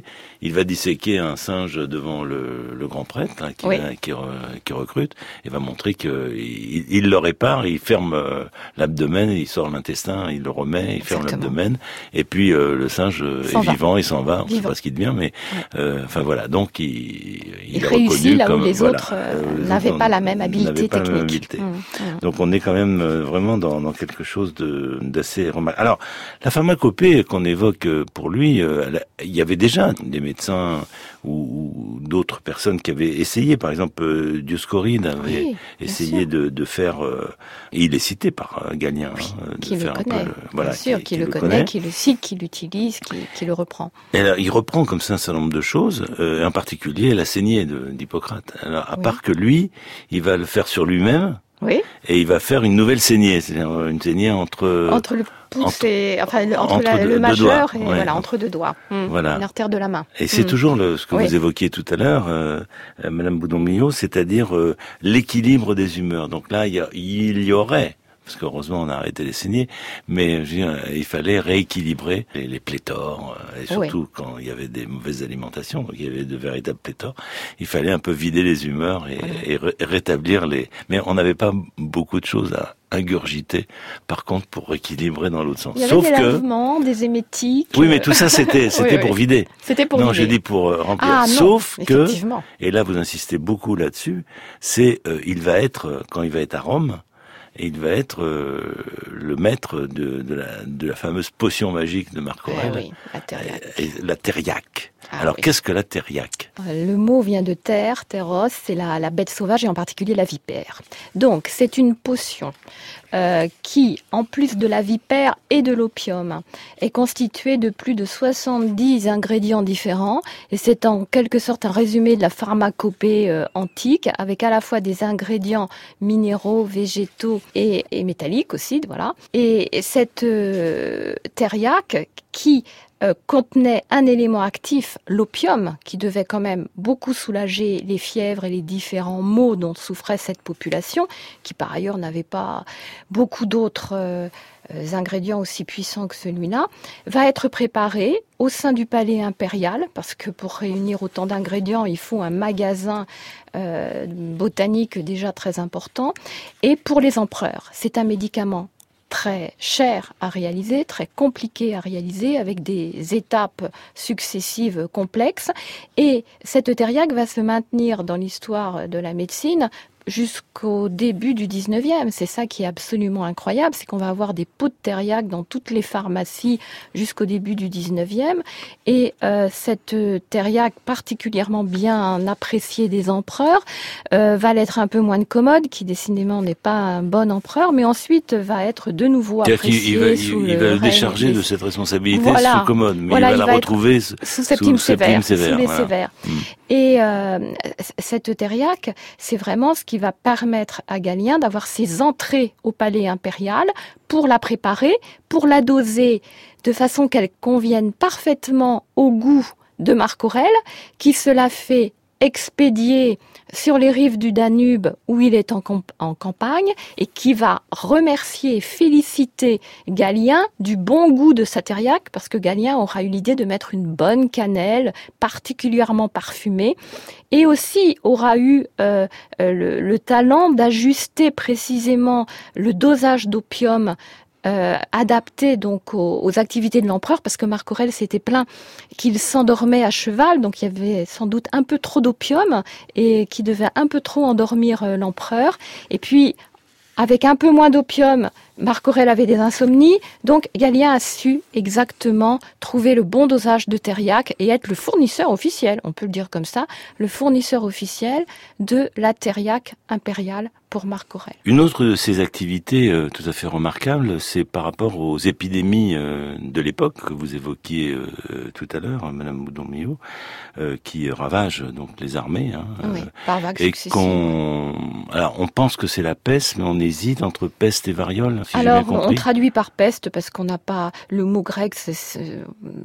il va disséquer un singe devant le, le grand prêtre hein, qui, oui. va, qui, re, qui recrute et va montrer que il, il le répare, il ferme euh, l'abdomen, il sort l'intestin, il le remet, il ferme Exactement. l'abdomen et puis euh, le singe est va. vivant, il s'en va, on ne sait pas ce qu'il devient, mais ouais. euh, enfin voilà, donc il, il, il est réussit reconnu là comme, où les voilà, autres euh, euh, n'avaient autres pas la même habileté pas technique. La même habileté. Mmh, mmh. Donc on est quand même euh, vraiment dans, dans quelque chose de d'assez remarquable. Alors la pharmacopée qu'on évoque pour lui, euh, il y avait déjà des médecins ou, ou d'autres personnes qui avaient essayé. Par exemple, euh, Dioscoride avait oui, essayé de, de faire. Euh, et il est cité par euh, Galien. Oui, hein, de qui faire le connaît, un peu, le, voilà, bien sûr, qui, qui, qui le le connaît, connaît, qui le cite, qui l'utilise, qui, qui le reprend. Et alors, il reprend comme ça un certain nombre de choses, euh, en particulier la saignée de, d'Hippocrate. Alors, à oui. part que lui, il va le faire sur lui-même. Oui. Et il va faire une nouvelle saignée, c'est-à-dire une saignée entre entre le pouce entre, et enfin le, entre, entre la, deux, le majeur deux et ouais. voilà entre deux doigts, mmh. voilà. l'artère de la main. Et c'est mmh. toujours le, ce que oui. vous évoquiez tout à l'heure, euh, Madame Boudon-Millot, c'est-à-dire euh, l'équilibre des humeurs. Donc là, il y, a, il y aurait parce qu'heureusement on a arrêté les saignées, mais je veux dire, il fallait rééquilibrer les, les pléthores, et surtout oui. quand il y avait des mauvaises alimentations, donc il y avait de véritables pléthores, il fallait un peu vider les humeurs et, voilà. et ré- rétablir les... Mais on n'avait pas beaucoup de choses à ingurgiter, par contre, pour rééquilibrer dans l'autre sens. Il y avait Sauf des que... lavements, des émétiques... Oui, mais tout ça, c'était c'était oui, pour oui. vider. C'était pour non, vider. Non, je dis pour euh, remplir. Ah, Sauf non, que, effectivement. et là vous insistez beaucoup là-dessus, c'est, euh, il va être, quand il va être à Rome, et il va être euh, le maître de, de, la, de la fameuse potion magique de Marc Aurèle, eh oui, la thériaque. Et, et la thériaque. Ah, Alors, oui. qu'est-ce que la thériaque ? Le mot vient de terre, théros, c'est la, la bête sauvage et en particulier la vipère. Donc, c'est une potion euh, qui, en plus de la vipère et de l'opium, est constituée de plus de soixante-dix ingrédients différents. Et c'est en quelque sorte un résumé de la pharmacopée euh, antique, avec à la fois des ingrédients minéraux, végétaux et, et métalliques aussi, voilà. Et, et cette euh, thériaque qui Euh, contenait un élément actif, l'opium, qui devait quand même beaucoup soulager les fièvres et les différents maux dont souffrait cette population, qui par ailleurs n'avait pas beaucoup d'autres euh, ingrédients aussi puissants que celui-là, va être préparé au sein du palais impérial, parce que pour réunir autant d'ingrédients, il faut un magasin euh, botanique déjà très important, et pour les empereurs. C'est un médicament très cher à réaliser, très compliqué à réaliser, avec des étapes successives complexes. Et cette thériaque va se maintenir dans l'histoire de la médecine jusqu'au début du dix-neuvième. C'est ça qui est absolument incroyable, c'est qu'on va avoir des pots de thériaque dans toutes les pharmacies jusqu'au début du dix-neuvième. Et euh, cette thériaque particulièrement bien appréciée des empereurs euh, va l'être un peu moins de Commode, qui décidément n'est pas un bon empereur, mais ensuite va être de nouveau apprécié. Il va, il, sous il le va le règne décharger des... de cette responsabilité voilà. sous Commode, mais voilà, il va il la va retrouver sous Septime Sévère, Sévère, sous les voilà. Sévères. Mmh. Et euh, cette thériaque, c'est vraiment ce qui va permettre à Galien d'avoir ses entrées au palais impérial pour la préparer, pour la doser de façon qu'elle convienne parfaitement au goût de Marc Aurèle, qui se la fait expédier sur les rives du Danube où il est en, comp- en campagne et qui va remercier et féliciter Galien du bon goût de sa thériaque, parce que Galien aura eu l'idée de mettre une bonne cannelle particulièrement parfumée, et aussi aura eu euh, le, le talent d'ajuster précisément le dosage d'opium Euh, adapté donc aux, aux activités de l'empereur, parce que Marc Aurèle s'était plaint qu'il s'endormait à cheval, donc il y avait sans doute un peu trop d'opium et qui devait un peu trop endormir euh, l'empereur. Et puis, avec un peu moins d'opium, Marc Aurèle avait des insomnies, donc Galien a su exactement trouver le bon dosage de thériaque et être le fournisseur officiel, on peut le dire comme ça, le fournisseur officiel de la thériaque impériale pour Marc Aurèle. Une autre de ses activités euh, tout à fait remarquable, c'est par rapport aux épidémies euh, de l'époque que vous évoquiez euh, tout à l'heure, Madame Boudon-Millot, euh, qui ravagent donc les armées. Hein, oui, par vagues et successives. qu'on, alors on pense que c'est la peste, mais on hésite entre peste et variole. Si Alors, j'ai bien compris. on traduit par peste parce qu'on n'a pas le mot grec. C'est, c'est,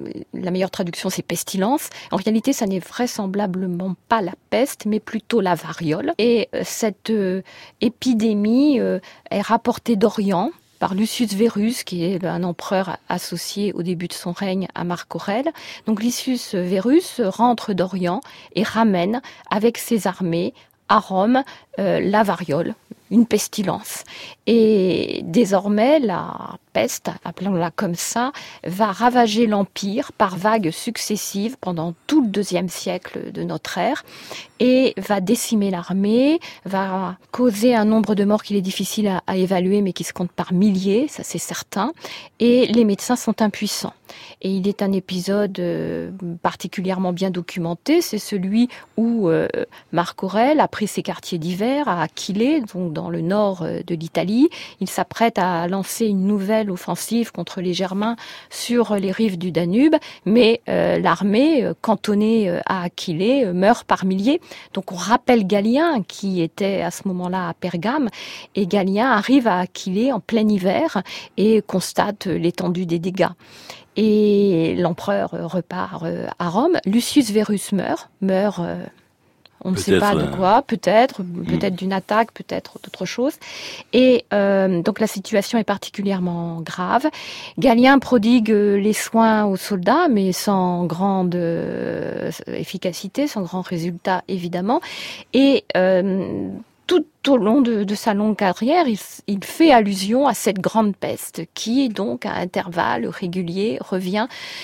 la meilleure traduction, c'est pestilence. En réalité, ça n'est vraisemblablement pas la peste, mais plutôt la variole. Et cette euh, épidémie euh, est rapportée d'Orient. par Lucius Verus, qui est un empereur associé au début de son règne à Marc Aurèle. Donc Lucius Verus rentre d'Orient et ramène avec ses armées à Rome euh, la variole, une pestilence. Et désormais, la peste, appelons-la comme ça, va ravager l'Empire par vagues successives pendant tout le deuxième siècle de notre ère et va décimer l'armée, va causer un nombre de morts qu'il est difficile à, à évaluer mais qui se compte par milliers, ça c'est certain, et les médecins sont impuissants. Et il est un épisode euh, particulièrement bien documenté, c'est celui où euh, Marc Aurèle a pris ses quartiers d'hiver à Aquilée, donc dans le nord de l'Italie. Il s'apprête à lancer une nouvelle offensive contre les Germains sur les rives du Danube, mais euh, l'armée, euh, cantonnée euh, à Aquilée, euh, meurt par milliers. Donc on rappelle Galien, qui était à ce moment-là à Pergame, et Galien arrive à Aquilée en plein hiver et constate l'étendue des dégâts. Et l'empereur repart à Rome. Lucius Verus meurt, meurt... Euh, On ne peut-être, sait pas de quoi, peut-être, mmh. peut-être d'une attaque, peut-être d'autre chose. Et euh, donc la situation est particulièrement grave. Galien prodigue les soins aux soldats, mais sans grande euh, efficacité, sans grand résultat évidemment. Et euh, tout au long de, de sa longue carrière, il, il fait allusion à cette grande peste qui, donc, à intervalles réguliers, revient.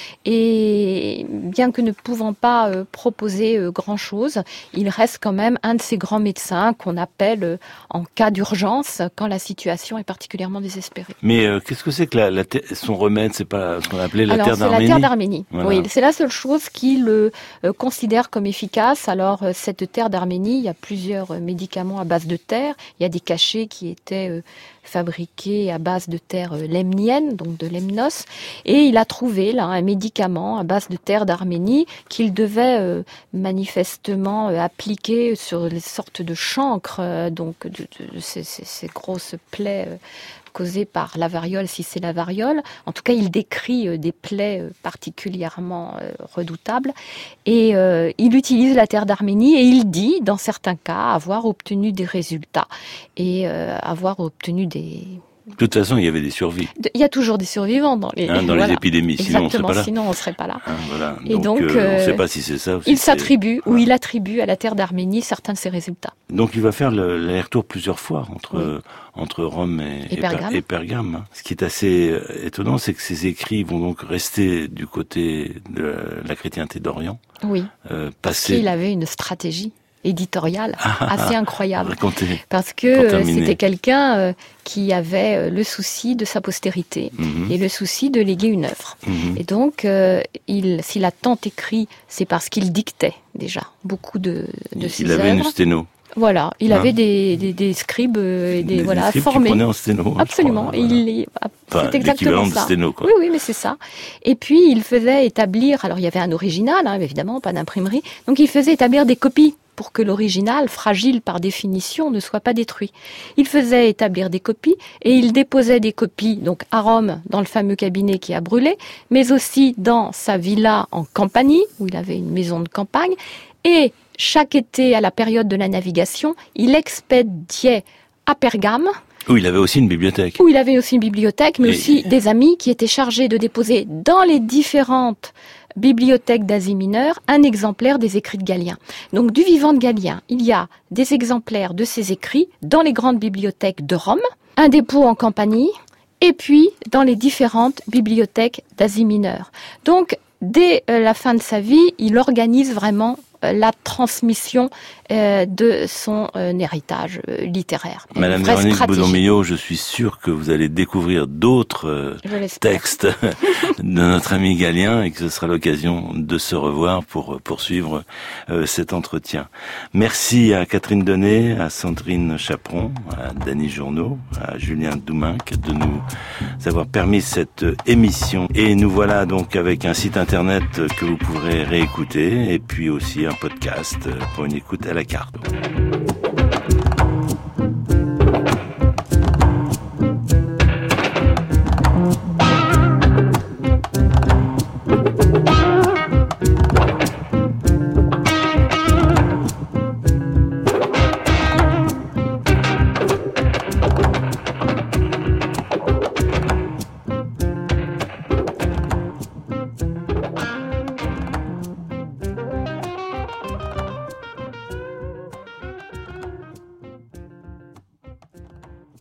Et bien que ne pouvant pas euh, proposer euh, grand-chose, il reste quand même un de ces grands médecins qu'on appelle euh, en cas d'urgence, quand la situation est particulièrement désespérée. Mais euh, qu'est-ce que c'est que la, la ter- son remède? C'est pas ce qu'on appelait la Alors, terre d'Arménie? Alors, c'est la terre d'Arménie. Voilà. Oui, c'est la seule chose qu'il euh, considère comme efficace. Alors, euh, cette terre d'Arménie, il y a plusieurs euh, médicaments à base de terre. Il y a des cachets qui étaient euh, fabriqués à base de terre euh, lemnienne, donc de lemnos. Et il a trouvé là un médicament à base de terre d'Arménie qu'il devait euh, manifestement euh, appliquer sur les sortes de chancres, euh, donc de, de, de ces, ces, ces grosses plaies euh, causées par la variole, si c'est la variole. En tout cas, il décrit euh, des plaies euh, particulièrement euh, redoutables. Et euh, il utilise la terre d'Arménie et il dit, dans certains cas, avoir obtenu des résultats et euh, avoir obtenu des... De toute façon, il y avait des survies. Il y a toujours des survivants dans les, hein, dans voilà. les épidémies, sinon Exactement, on serait pas là. Sinon on serait pas là. Hein, voilà. Et donc, donc euh, euh, on ne sait pas si c'est ça. Ou si il c'est... s'attribue, voilà. ou il attribue à la terre d'Arménie certains de ses résultats. Donc il va faire le, l'aller-retour plusieurs fois entre oui. entre Rome et, et Pergame. Et Pergame hein. Ce qui est assez étonnant, c'est que ces écrits vont donc rester du côté de la chrétienté d'Orient. Oui. Euh, Parce passer... qu'il avait une stratégie éditoriale ah, assez incroyable. Racontez, parce que euh, c'était quelqu'un euh, qui avait euh, le souci de sa postérité mm-hmm. et le souci de léguer une œuvre. Mm-hmm. Et donc, euh, il, s'il a tant écrit, c'est parce qu'il dictait déjà beaucoup de, de ses œuvres. Il avait une sténo. Voilà, il hein? avait des, des, des scribes et des, des voilà, des formés. Qu'il prenait en sténo. Absolument. Crois, voilà. il, enfin, c'est exactement ça. De sténo, quoi. Oui, oui, mais c'est ça. Et puis, il faisait établir, alors il y avait un original, hein, évidemment, pas d'imprimerie, donc il faisait établir des copies pour que l'original, fragile par définition, ne soit pas détruit. Il faisait établir des copies et il déposait des copies donc à Rome, dans le fameux cabinet qui a brûlé, mais aussi dans sa villa en Campanie, où il avait une maison de campagne. Et chaque été, à la période de la navigation, il expédiait à Pergame, où il avait aussi une bibliothèque. Où il avait aussi une bibliothèque, mais et... aussi des amis qui étaient chargés de déposer dans les différentes bibliothèque d'Asie mineure, un exemplaire des écrits de Galien. Donc, du vivant de Galien, il y a des exemplaires de ses écrits dans les grandes bibliothèques de Rome, un dépôt en Campanie, et puis dans les différentes bibliothèques d'Asie mineure. Donc, dès la fin de sa vie, il organise vraiment la transmission euh, de son euh, héritage euh, littéraire. Madame Véronique Baudon-Millot, je suis sûr que vous allez découvrir d'autres euh, textes de notre ami Galien et que ce sera l'occasion de se revoir pour poursuivre euh, cet entretien. Merci à Catherine Donnet, à Sandrine Chaperon, à Dany Journeau, à Julien Douminc de nous avoir permis cette émission. Et nous voilà donc avec un site internet que vous pourrez réécouter et puis aussi un podcast pour une écoute à la carte.